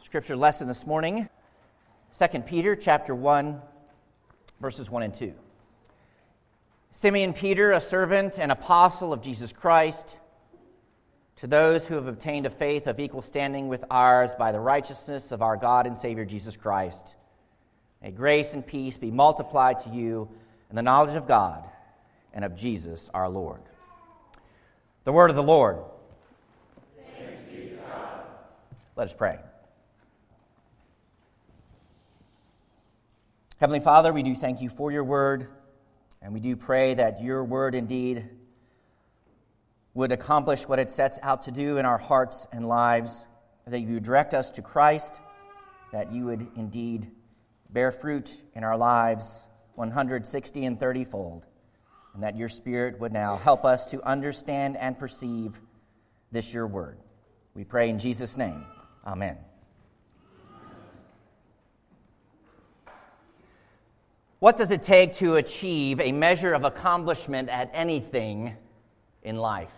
Scripture lesson this morning, 2 Peter chapter 1, verses 1 and 2. Simeon Peter, a servant and apostle of Jesus Christ, to those who have obtained a faith of equal standing with ours by the righteousness of our God and Savior Jesus Christ, may grace and peace be multiplied to you in the knowledge of God and of Jesus our Lord. The word of the Lord. Thanks be to God. Let us pray. Heavenly Father, we do thank you for your word, and we do pray that your word indeed would accomplish what it sets out to do in our hearts and lives, that you direct us to Christ, that you would indeed bear fruit in our lives 160 and 30-fold, and that your Spirit would now help us to understand and perceive this your word. We pray in Jesus' name. Amen. What does it take to achieve a measure of accomplishment at anything in life?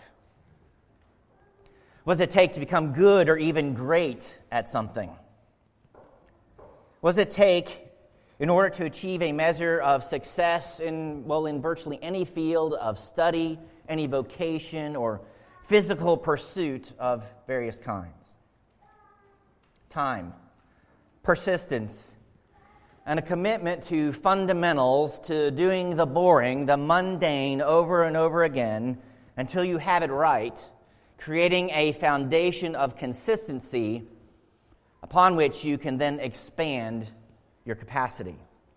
What does it take to become good or even great at something? What does it take in order to achieve a measure of success in virtually any field of study, any vocation, or physical pursuit of various kinds? Time, persistence, and a commitment to fundamentals, to doing the boring, the mundane over and over again until you have it right, creating a foundation of consistency upon which you can then expand your capacity.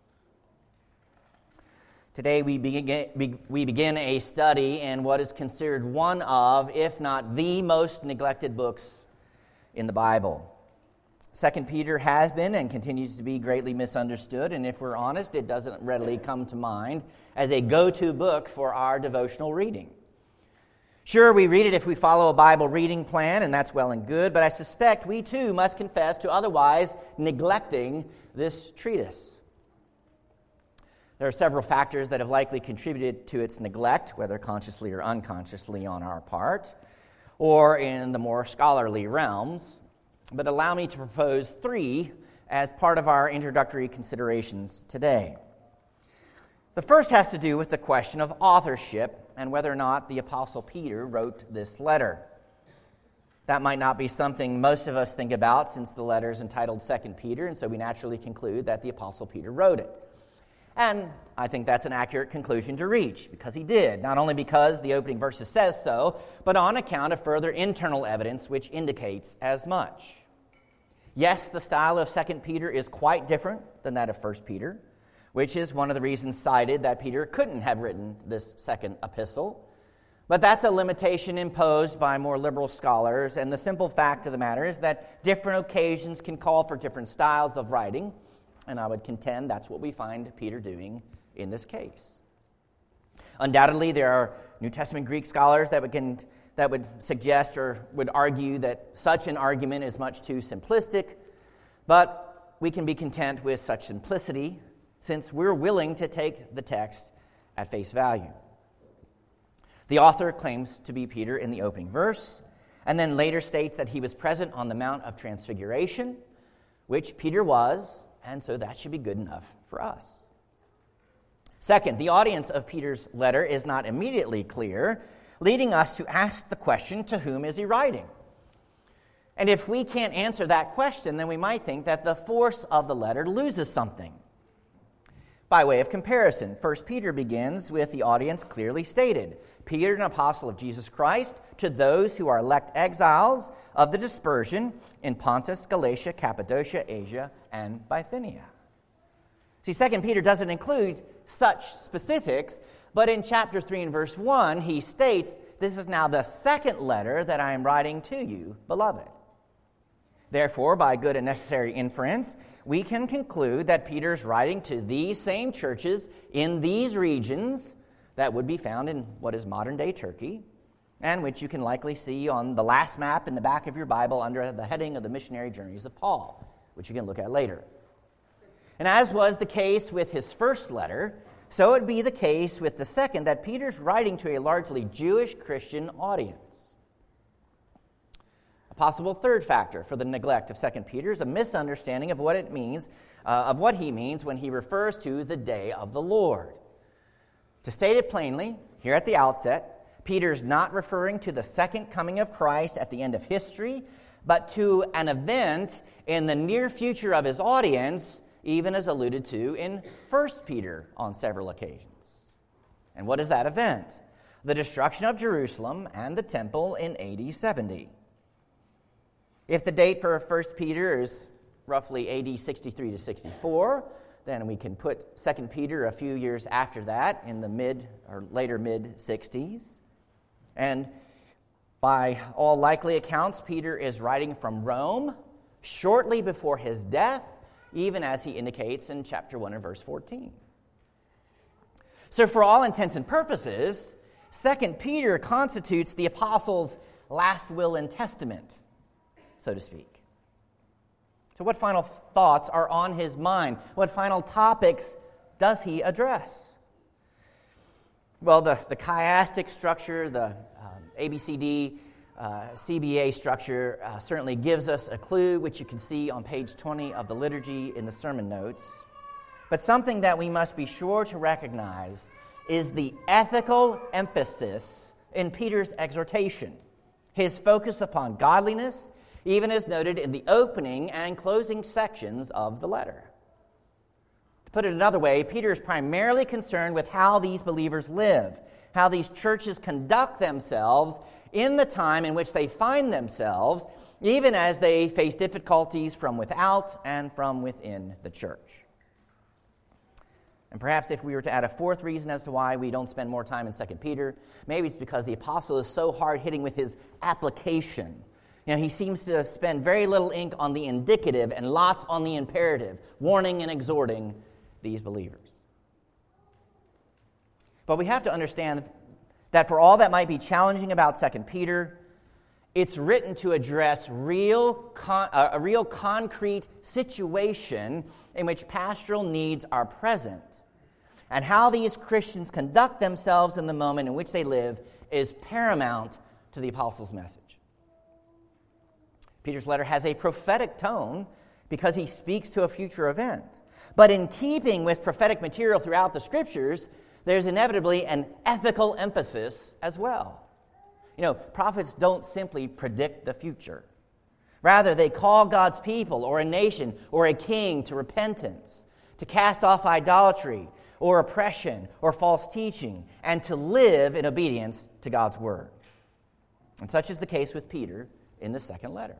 Today we begin a study in what is considered one of, if not the most neglected books in the Bible. 2 Peter has been and continues to be greatly misunderstood, and if we're honest, it doesn't readily come to mind as a go-to book for our devotional reading. Sure, we read it if we follow a Bible reading plan, and that's well and good, but I suspect we too must confess to otherwise neglecting this treatise. There are several factors that have likely contributed to its neglect, whether consciously or unconsciously on our part, or in the more scholarly realms. But allow me to propose three as part of our introductory considerations today. The first has to do with the question of authorship and whether or not the Apostle Peter wrote this letter. That might not be something most of us think about since the letter is entitled 2 Peter, and so we naturally conclude that the Apostle Peter wrote it. And I think that's an accurate conclusion to reach, because he did, not only because the opening verses says so, but on account of further internal evidence which indicates as much. Yes, the style of 2 Peter is quite different than that of 1 Peter, which is one of the reasons cited that Peter couldn't have written this second epistle. But that's a limitation imposed by more liberal scholars, and the simple fact of the matter is that different occasions can call for different styles of writing, and I would contend that's what we find Peter doing in this case. Undoubtedly, there are New Testament Greek scholars that would suggest or would argue that such an argument is much too simplistic, but we can be content with such simplicity since we're willing to take the text at face value. The author claims to be Peter in the opening verse, and then later states that he was present on the Mount of Transfiguration, which Peter was, and so that should be good enough for us. Second, the audience of Peter's letter is not immediately clear, leading us to ask the question, to whom is he writing? And if we can't answer that question, then we might think that the force of the letter loses something. By way of comparison, 1 Peter begins with the audience clearly stated, Peter, an apostle of Jesus Christ, to those who are elect exiles of the dispersion in Pontus, Galatia, Cappadocia, Asia, and Bithynia. See, 2 Peter doesn't include such specifics, but in chapter 3 and verse 1, he states, this is now the second letter that I am writing to you, beloved. Therefore, by good and necessary inference, we can conclude that Peter's writing to these same churches in these regions that would be found in what is modern-day Turkey, and which you can likely see on the last map in the back of your Bible under the heading of the missionary journeys of Paul, which you can look at later. And as was the case with his first letter, so it would be the case with the second, that Peter's writing to a largely Jewish Christian audience. possible third factor for the neglect of 2 Peter is a misunderstanding of what it means, of what he means when he refers to the day of the Lord. To state it plainly, here at the outset, Peter's not referring to the second coming of Christ at the end of history, but to an event in the near future of his audience, even as alluded to in 1 Peter on several occasions. And what is that event? The destruction of Jerusalem and the temple in AD 70. If the date for 1 Peter is roughly AD 63 to 64, then we can put 2 Peter a few years after that in the later mid-60s. And by all likely accounts, Peter is writing from Rome shortly before his death, even as he indicates in chapter 1 and verse 14. So for all intents and purposes, 2 Peter constitutes the apostle's last will and testament, so to speak. So what final thoughts are on his mind? What final topics does he address? Well, the chiastic structure, the ABCD, CBA structure certainly gives us a clue, which you can see on page 20 of the liturgy in the sermon notes. But something that we must be sure to recognize is the ethical emphasis in Peter's exhortation, his focus upon godliness, even as noted in the opening and closing sections of the letter. To put it another way, Peter is primarily concerned with how these believers live, how these churches conduct themselves in the time in which they find themselves, even as they face difficulties from without and from within the church. And perhaps if we were to add a fourth reason as to why we don't spend more time in 2 Peter, maybe it's because the apostle is so hard-hitting with his application. You know, he seems to spend very little ink on the indicative and lots on the imperative, warning and exhorting these believers. But we have to understand that for all that might be challenging about 2 Peter, it's written to address a real concrete situation in which pastoral needs are present. And how these Christians conduct themselves in the moment in which they live is paramount to the apostle's message. Peter's letter has a prophetic tone because he speaks to a future event. But in keeping with prophetic material throughout the Scriptures, there's inevitably an ethical emphasis as well. You know, prophets don't simply predict the future. Rather, they call God's people or a nation or a king to repentance, to cast off idolatry or oppression or false teaching, and to live in obedience to God's word. And such is the case with Peter in the second letter.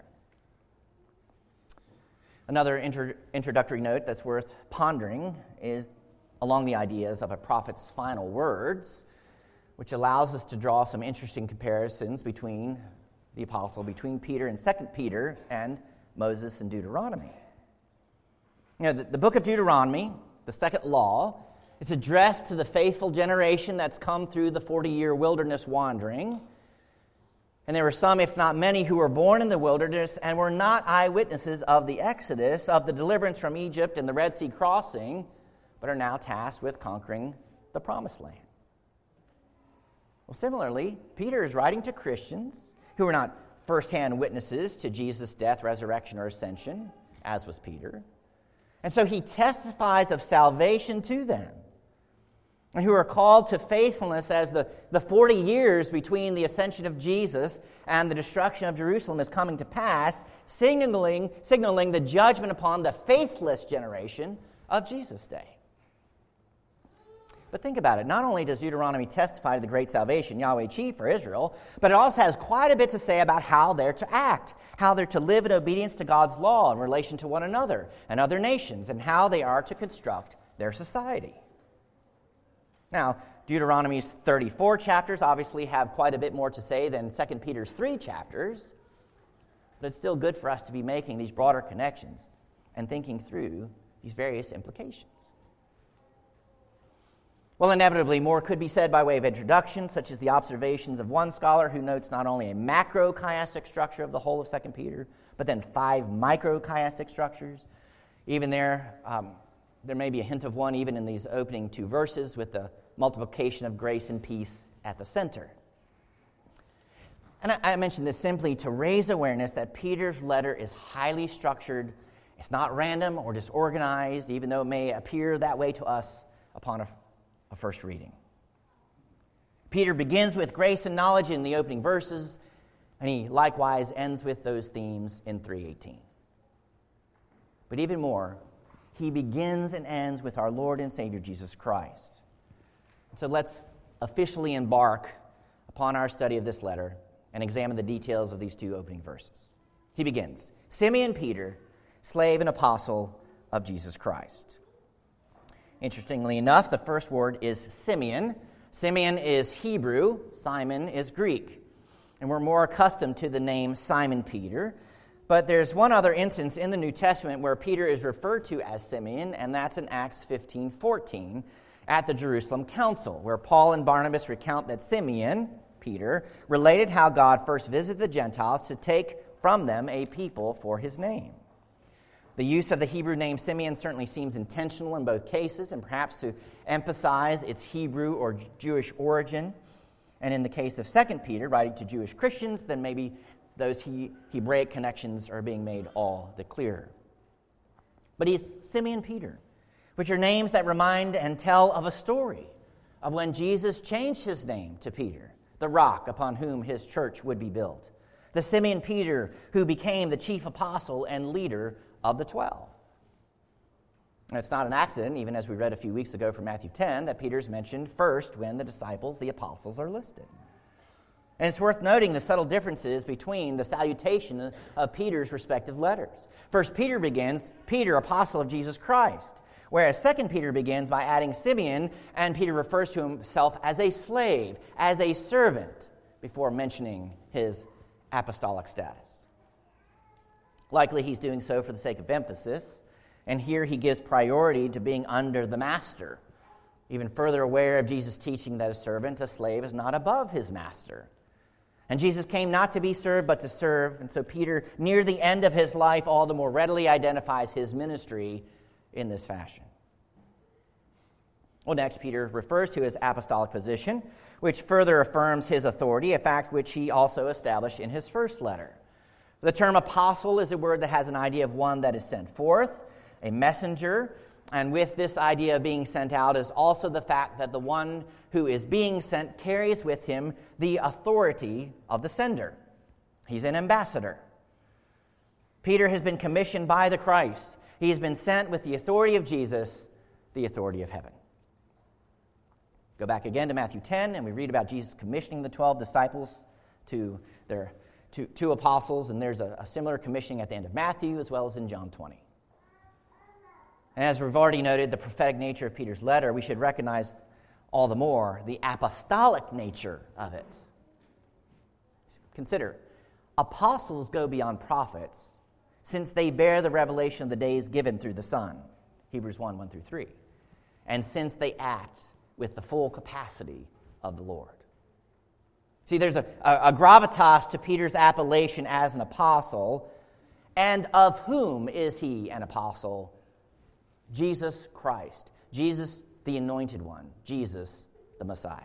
Another introductory note that's worth pondering is along the ideas of a prophet's final words, which allows us to draw some interesting comparisons between the apostle, between Peter and 2 Peter and Moses and Deuteronomy. You know, the book of Deuteronomy, the second law, it's addressed to the faithful generation that's come through the 40-year wilderness wandering. And there were some, if not many, who were born in the wilderness and were not eyewitnesses of the Exodus, of the deliverance from Egypt and the Red Sea crossing, but are now tasked with conquering the Promised Land. Well, similarly, Peter is writing to Christians who are not first-hand witnesses to Jesus' death, resurrection, or ascension, as was Peter. And so he testifies of salvation to them, and who are called to faithfulness as the 40 years between the ascension of Jesus and the destruction of Jerusalem is coming to pass, signaling the judgment upon the faithless generation of Jesus' day. But think about it. Not only does Deuteronomy testify to the great salvation Yahweh achieved for Israel, but it also has quite a bit to say about how they're to act, how they're to live in obedience to God's law in relation to one another and other nations, and how they are to construct their society. Now, Deuteronomy's 34 chapters obviously have quite a bit more to say than 2 Peter's 3 chapters, but it's still good for us to be making these broader connections and thinking through these various implications. Well, inevitably, more could be said by way of introduction, such as the observations of one scholar who notes not only a macro-chiastic structure of the whole of 2 Peter, but then 5 micro-chiastic structures. Even there may be a hint of one even in these opening 2 verses with the multiplication of grace and peace at the center. And I mention this simply to raise awareness that Peter's letter is highly structured. It's not random or disorganized, even though it may appear that way to us upon a first reading. Peter begins with grace and knowledge in the opening verses, and he likewise ends with those themes in 3:18. But even more, he begins and ends with our Lord and Savior Jesus Christ. So let's officially embark upon our study of this letter and examine the details of these two opening verses. He begins, Simeon Peter, slave and apostle of Jesus Christ. Interestingly enough, the first word is Simeon. Simeon is Hebrew, Simon is Greek. And we're more accustomed to the name Simon Peter. But there's one other instance in the New Testament where Peter is referred to as Simeon, and that's in Acts 15:14 at the Jerusalem Council, where Paul and Barnabas recount that Simeon, Peter, related how God first visited the Gentiles to take from them a people for his name. The use of the Hebrew name Simeon certainly seems intentional in both cases, and perhaps to emphasize its Hebrew or Jewish origin. And in the case of 2 Peter, writing to Jewish Christians, then maybe those Hebraic connections are being made all the clearer. But he's Simeon Peter, which are names that remind and tell of a story of when Jesus changed his name to Peter, the rock upon whom his church would be built. The Simeon Peter who became the chief apostle and leader of the 12. And it's not an accident, even as we read a few weeks ago from Matthew 10, that Peter's mentioned first when the disciples, the apostles, are listed. And it's worth noting the subtle differences between the salutation of Peter's respective letters. First Peter begins, Peter, apostle of Jesus Christ, whereas 2 Peter begins by adding Simeon, and Peter refers to himself as a slave, as a servant, before mentioning his apostolic status. Likely he's doing so for the sake of emphasis, and here he gives priority to being under the master, even further aware of Jesus' teaching that a servant, a slave, is not above his master. And Jesus came not to be served, but to serve. And so Peter, near the end of his life, all the more readily identifies his ministry in this fashion. Well, next, Peter refers to his apostolic position, which further affirms his authority, a fact which he also established in his first letter. The term apostle is a word that has an idea of one that is sent forth, a messenger. And with this idea of being sent out is also the fact that the one who is being sent carries with him the authority of the sender. He's an ambassador. Peter has been commissioned by the Christ. He has been sent with the authority of Jesus, the authority of heaven. Go back again to Matthew 10, and we read about Jesus commissioning the 12 disciples to their two apostles, and there's a similar commissioning at the end of Matthew as well as in John 20. And as we've already noted, the prophetic nature of Peter's letter, we should recognize all the more the apostolic nature of it. Consider, apostles go beyond prophets since they bear the revelation of the days given through the Son, Hebrews 1:1-3, and since they act with the full capacity of the Lord. See, there's a gravitas to Peter's appellation as an apostle, and of whom is he an apostle? Jesus Christ. Jesus, the Anointed One. Jesus, the Messiah.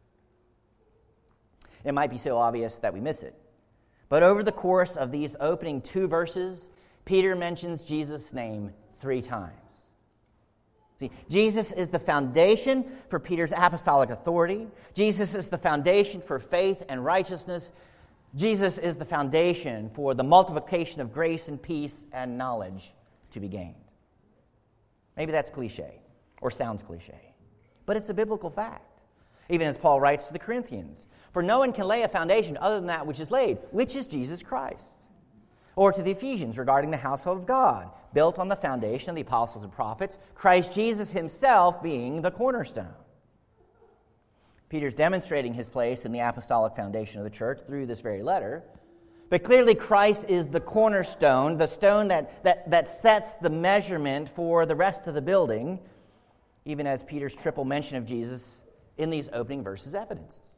It might be so obvious that we miss it. But over the course of these opening 2 verses, Peter mentions Jesus' name 3 times. See, Jesus is the foundation for Peter's apostolic authority. Jesus is the foundation for faith and righteousness. Jesus is the foundation for the multiplication of grace and peace and knowledge to be gained. Maybe that's cliche, or sounds cliche, but it's a biblical fact. Even as Paul writes to the Corinthians, for no one can lay a foundation other than that which is laid, which is Jesus Christ. Or to the Ephesians regarding the household of God, built on the foundation of the apostles and prophets, Christ Jesus himself being the cornerstone. Peter's demonstrating his place in the apostolic foundation of the church through this very letter. But clearly Christ is the cornerstone, the stone that sets the measurement for the rest of the building, even as Peter's triple mention of Jesus in these opening verses evidences.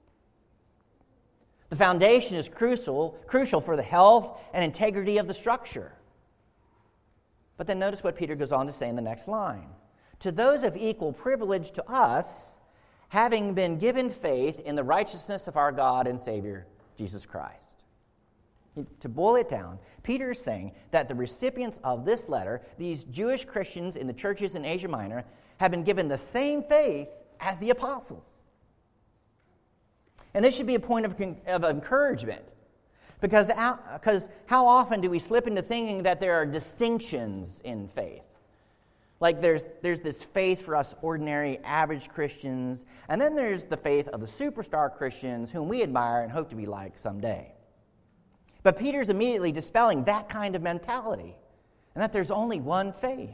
The foundation is crucial for the health and integrity of the structure. But then notice what Peter goes on to say in the next line. To those of equal privilege to us, having been given faith in the righteousness of our God and Savior, Jesus Christ. To boil it down, Peter is saying that the recipients of this letter, these Jewish Christians in the churches in Asia Minor, have been given the same faith as the apostles. And this should be a point of encouragement, because how often do we slip into thinking that there are distinctions in faith? Like there's this faith for us ordinary, average Christians, and then there's the faith of the superstar Christians whom we admire and hope to be like someday. But Peter's immediately dispelling that kind of mentality, and that there's only one faith.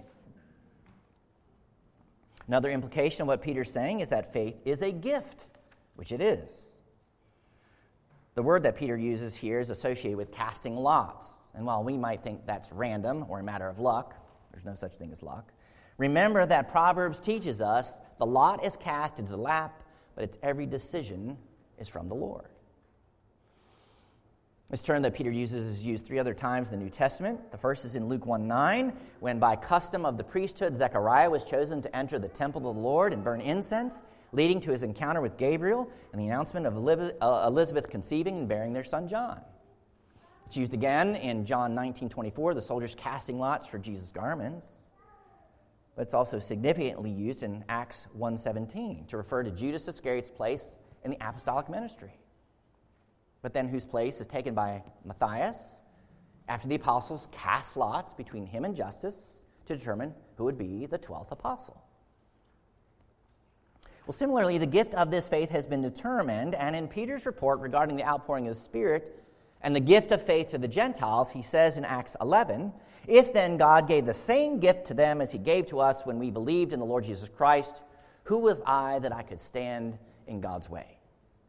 Another implication of what Peter's saying is that faith is a gift, which it is. The word that Peter uses here is associated with casting lots. And while we might think that's random or a matter of luck, there's no such thing as luck. Remember that Proverbs teaches us the lot is cast into the lap, but its every decision is from the Lord. This term that Peter uses is used 3 other times in the New Testament. The first is in Luke 1:9, when by custom of the priesthood, Zechariah was chosen to enter the temple of the Lord and burn incense, leading to his encounter with Gabriel and the announcement of Elizabeth conceiving and bearing their son John. It's used again in John 19:24, the soldiers casting lots for Jesus' garments. But it's also significantly used in Acts 1:17 to refer to Judas Iscariot's place in the apostolic ministry, but then whose place is taken by Matthias after the apostles cast lots between him and Justus to determine who would be the 12th apostle. Well, similarly, the gift of this faith has been determined, and in Peter's report regarding the outpouring of the Spirit and the gift of faith to the Gentiles, he says in Acts 11, "If then God gave the same gift to them as he gave to us when we believed in the Lord Jesus Christ, who was I that I could stand in God's way?"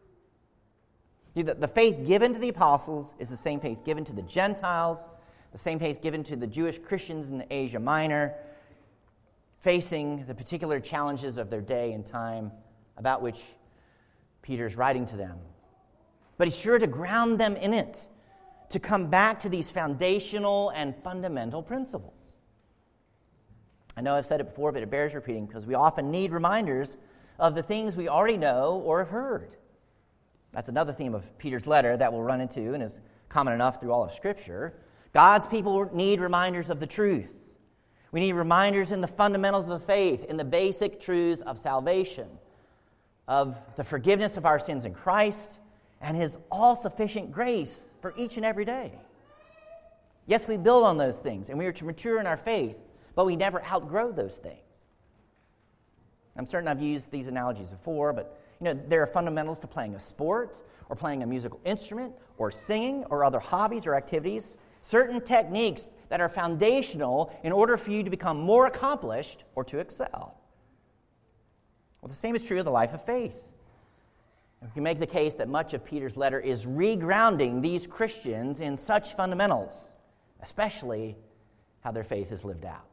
The faith given to the apostles is the same faith given to the Gentiles, the same faith given to the Jewish Christians in Asia Minor, facing the particular challenges of their day and time about which Peter's writing to them. But he's sure to ground them in it, to come back to these foundational and fundamental principles. I know I've said it before, but it bears repeating because we often need reminders of the things we already know or have heard. That's another theme of Peter's letter that we'll run into and is common enough through all of Scripture. God's people need reminders of the truth. We need reminders in the fundamentals of the faith, in the basic truths of salvation, of the forgiveness of our sins in Christ, and his all-sufficient grace for each and every day. Yes, we build on those things, and we are to mature in our faith, but we never outgrow those things. I'm certain I've used these analogies before, but there are fundamentals to playing a sport, or playing a musical instrument, or singing, or other hobbies or activities, certain techniques that are foundational in order for you to become more accomplished or to excel. Well, the same is true of the life of faith. We can make the case that much of Peter's letter is regrounding these Christians in such fundamentals, especially how their faith is lived out.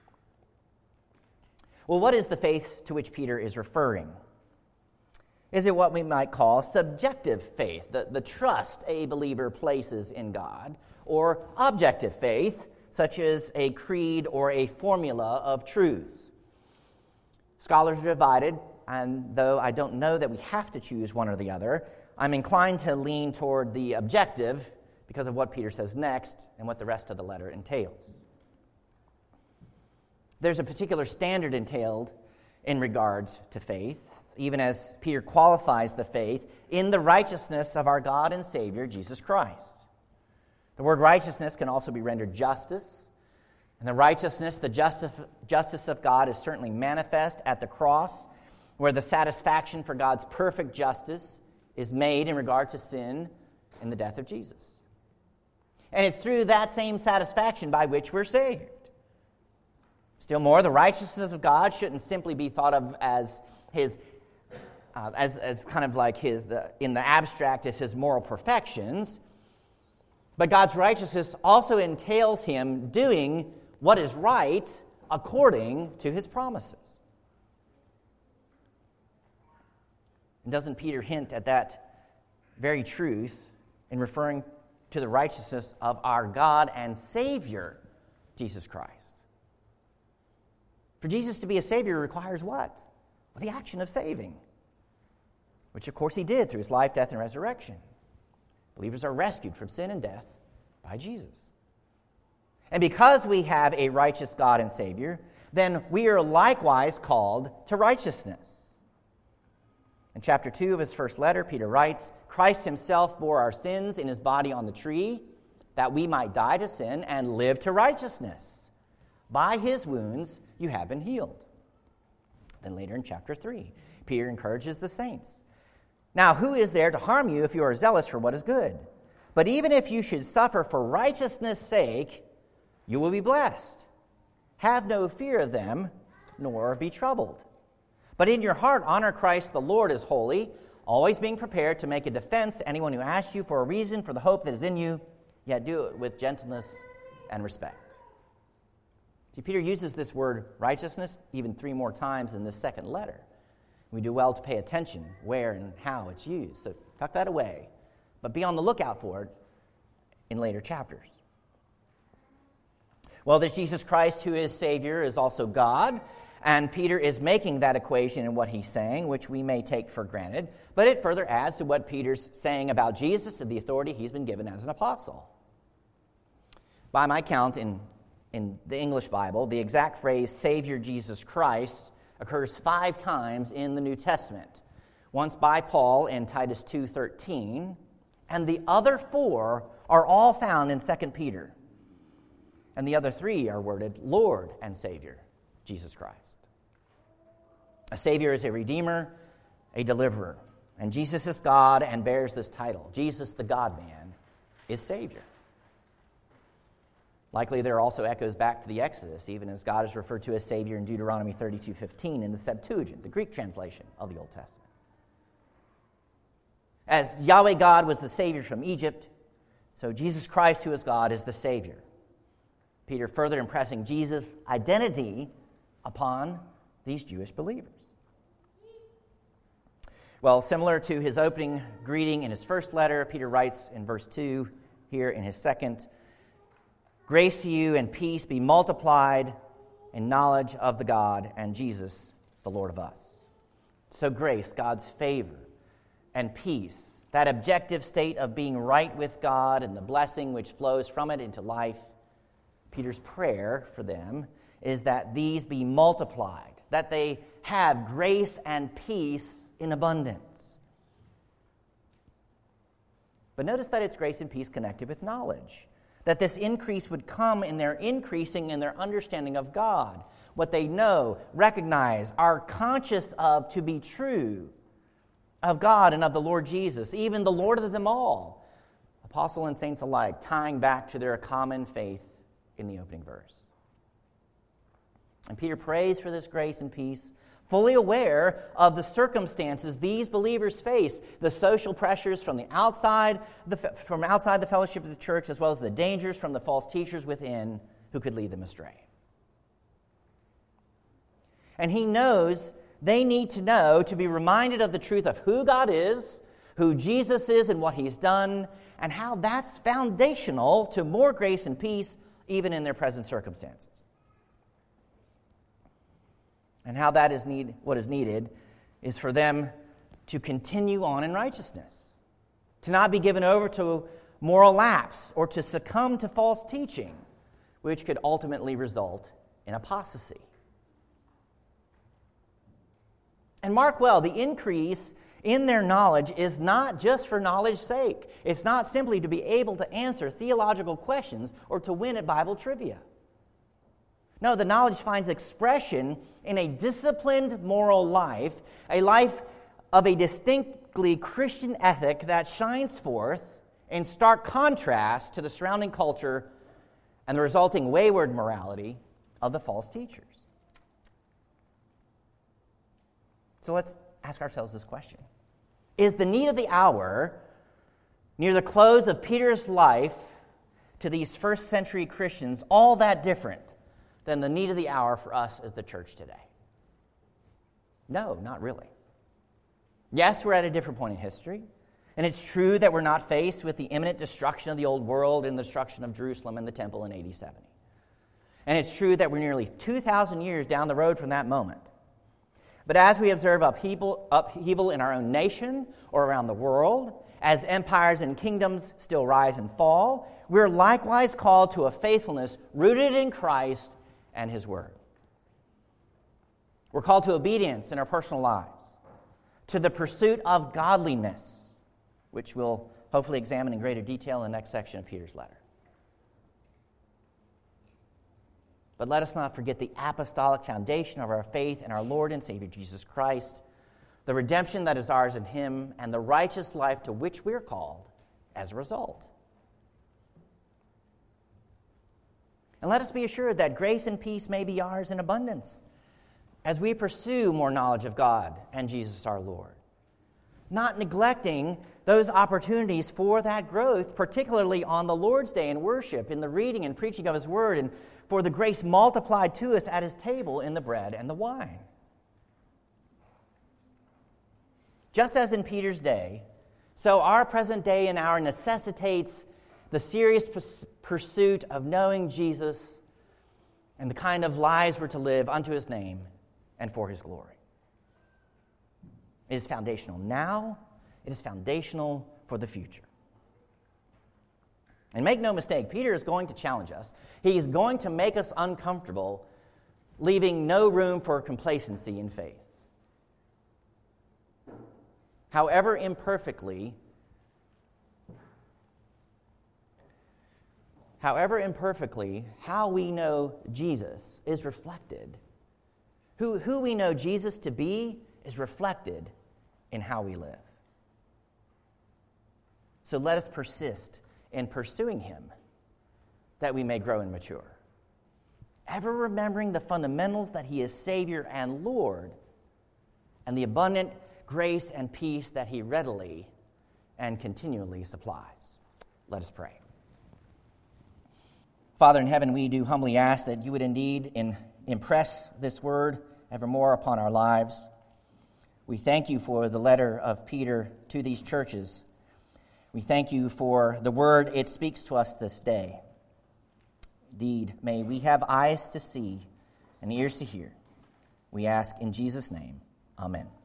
Well, what is the faith to which Peter is referring? Is it what we might call subjective faith, the trust a believer places in God, or objective faith, such as a creed or a formula of truths? Scholars are divided, and though I don't know that we have to choose one or the other, I'm inclined to lean toward the objective because of what Peter says next and what the rest of the letter entails. There's a particular standard entailed in regards to faith, even as Peter qualifies the faith in the righteousness of our God and Savior, Jesus Christ. The word righteousness can also be rendered justice, and the righteousness, the justice of God is certainly manifest at the cross, where the satisfaction for God's perfect justice is made in regard to sin and the death of Jesus. And it's through that same satisfaction by which we're saved. Still more, the righteousness of God shouldn't simply be thought of as his, as kind of like in the abstract as his moral perfections, but God's righteousness also entails him doing what is right according to his promises. And doesn't Peter hint at that very truth in referring to the righteousness of our God and Savior, Jesus Christ? For Jesus to be a Savior requires what? Well, the action of saving, which of course he did through his life, death, and resurrection. Believers are rescued from sin and death by Jesus. And because we have a righteous God and Savior, then we are likewise called to righteousness. In chapter 2 of his first letter, Peter writes, Christ himself bore our sins in his body on the tree, that we might die to sin and live to righteousness. By his wounds you have been healed. Then later in chapter 3, Peter encourages the saints. Now, who is there to harm you if you are zealous for what is good? But even if you should suffer for righteousness' sake, you will be blessed. Have no fear of them, nor be troubled. But in your heart honor Christ the Lord as holy, always being prepared to make a defense to anyone who asks you for a reason for the hope that is in you, yet do it with gentleness and respect. See, Peter uses this word righteousness even 3 more times in this second letter. We do well to pay attention where and how it's used. So tuck that away, but be on the lookout for it in later chapters. Well, this Jesus Christ, who is Savior, is also God, and Peter is making that equation in what he's saying, which we may take for granted, but it further adds to what Peter's saying about Jesus and the authority he's been given as an apostle. By my count, in the English Bible, the exact phrase Savior Jesus Christ occurs 5 times in the New Testament. Once by Paul in Titus 2:13, and the other 4 are all found in 2 Peter. And the other 3 are worded Lord and Savior, Jesus Christ. A Savior is a Redeemer, a Deliverer. And Jesus is God and bears this title. Jesus, the God-man, is Savior. Likely there are also echoes back to the Exodus, even as God is referred to as Savior in Deuteronomy 32:15 in the Septuagint, the Greek translation of the Old Testament. As Yahweh God was the Savior from Egypt, so Jesus Christ, who is God, is the Savior. Peter further impressing Jesus' identity upon these Jewish believers. Well, similar to his opening greeting in his first letter, Peter writes in verse 2 here in his second, grace to you and peace be multiplied in knowledge of the God and Jesus, the Lord of us. So grace, God's favor, and peace, that objective state of being right with God and the blessing which flows from it into life, Peter's prayer for them is that these be multiplied, that they have grace and peace in abundance. But notice that it's grace and peace connected with knowledge. That this increase would come in their increasing in their understanding of God, what they know, recognize, are conscious of to be true of God and of the Lord Jesus, even the Lord of them all, apostle and saints alike, tying back to their common faith in the opening verse. And Peter prays for this grace and peace, fully aware of the circumstances these believers face, the social pressures from outside the fellowship of the church, as well as the dangers from the false teachers within who could lead them astray. And he knows they need to know to be reminded of the truth of who God is, who Jesus is and what he's done, and how that's foundational to more grace and peace even in their present circumstances. And how that is what is needed is for them to continue on in righteousness, to not be given over to moral lapse or to succumb to false teaching, which could ultimately result in apostasy. And mark well, the increase in their knowledge is not just for knowledge's sake. It's not simply to be able to answer theological questions or to win at Bible trivia. No, the knowledge finds expression in a disciplined moral life, a life of a distinctly Christian ethic that shines forth in stark contrast to the surrounding culture and the resulting wayward morality of the false teachers. So let's ask ourselves this question. Is the need of the hour near the close of Peter's life to these first century Christians all that different than the need of the hour for us as the church today? No, not really. Yes, we're at a different point in history, and it's true that we're not faced with the imminent destruction of the old world and the destruction of Jerusalem and the temple in AD 70. And it's true that we're nearly 2,000 years down the road from that moment. But as we observe upheaval in our own nation or around the world, as empires and kingdoms still rise and fall, we're likewise called to a faithfulness rooted in Christ and His Word. We're called to obedience in our personal lives, to the pursuit of godliness, which we'll hopefully examine in greater detail in the next section of Peter's letter. But let us not forget the apostolic foundation of our faith in our Lord and Savior Jesus Christ, the redemption that is ours in Him, and the righteous life to which we are called as a result. And let us be assured that grace and peace may be ours in abundance as we pursue more knowledge of God and Jesus our Lord, not neglecting those opportunities for that growth, particularly on the Lord's Day in worship, in the reading and preaching of His Word, and for the grace multiplied to us at His table in the bread and the wine. Just as in Peter's day, so our present day and hour necessitates the serious pursuit of knowing Jesus and the kind of lives we're to live unto His name and for His glory. It is foundational now. It is foundational for the future. And make no mistake, Peter is going to challenge us. He is going to make us uncomfortable, leaving no room for complacency in faith. However imperfectly, how we know Jesus is reflected. Who we know Jesus to be is reflected in how we live. So let us persist in pursuing Him, that we may grow and mature, ever remembering the fundamentals that He is Savior and Lord, and the abundant grace and peace that He readily and continually supplies. Let us pray. Father in heaven, we do humbly ask that You would indeed impress this word evermore upon our lives. We thank You for the letter of Peter to these churches. We thank You for the word it speaks to us this day. Indeed, may we have eyes to see and ears to hear. We ask in Jesus' name, amen.